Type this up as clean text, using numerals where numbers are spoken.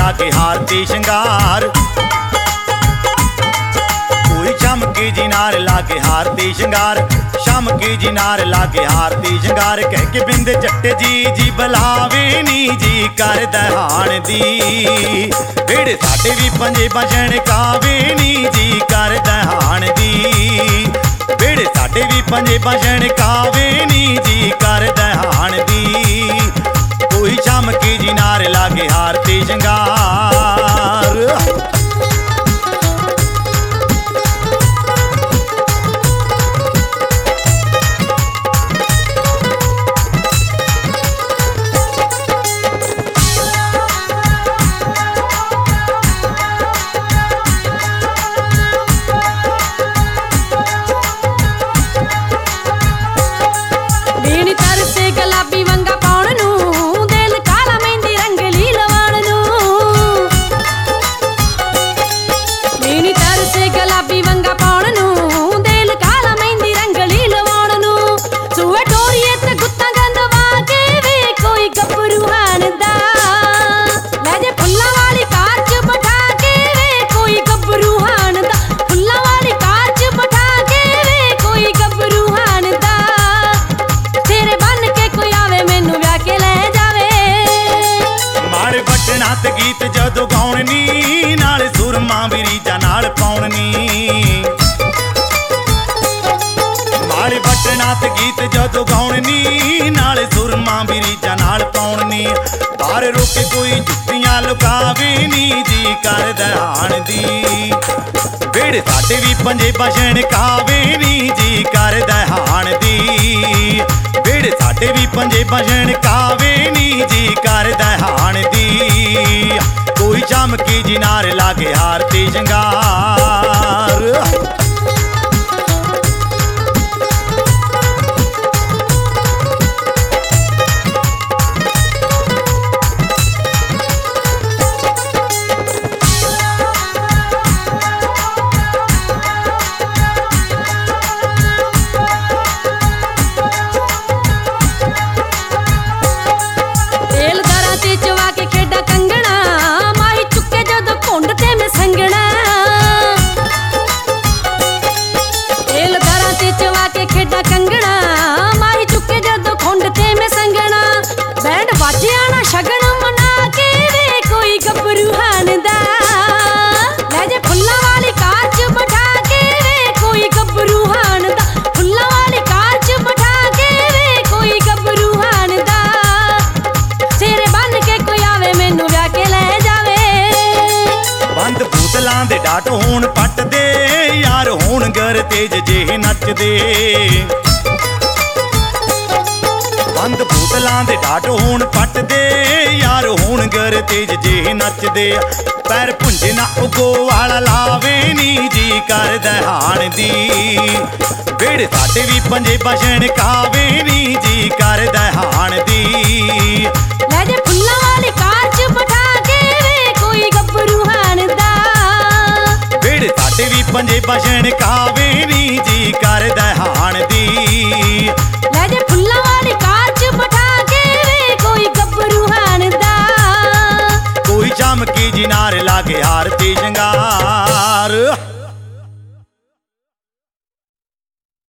लागे हार ते शंगार। कोई चमके जी नार लागे हार ते शंगार, चमके जी नार लागे हार ते शंगार। कह के बिंद जट्ट जी बुलावे नी जी कर दहान दी। भेड़ साडे भी पंजे बजन कावे नी जी कर दहान दी। भेड़ साडे भी पंजे बजन कावे नी जी कर दहान दी। कोई चमके जी नार लागे हार ते शंगार। गीत जदों गाउण नी नाल सुरमा भी रीझां नाल पाउण नी। माड़े बटनाथ गीत जदों गाउण नी नाल सुरमा भी रीझां नाल पाउण नी। बाहर रोके कोई जुत्तियां लुकावे नी जी कर दहान दी। भेड़ साडे भी पंजे बजन कावे नी जी कर दहान दी। भेड़ साडे भी पंजे बजन कावे नी जी कर दहान दी। कोई चमके जी नार लागे हार ते शंगार। दे डाट होण पट दे यार होण गर तेज जे नचदे। बंद बोतलां दे डाट होण पट दे यार होण गर तेज जे नचदे। पैर भुंजे ना उगो वाला लावे नी जी कर दहान दी। भेड़ साडे भी पंजे बजन कावे नी जी कर दहान दी। ले जे फुल्लां वाली कार च बिठा के वे कोई गब्बरू हानदा। भेड़ साडे भी पंजे बजन कावे नी जी कर दहान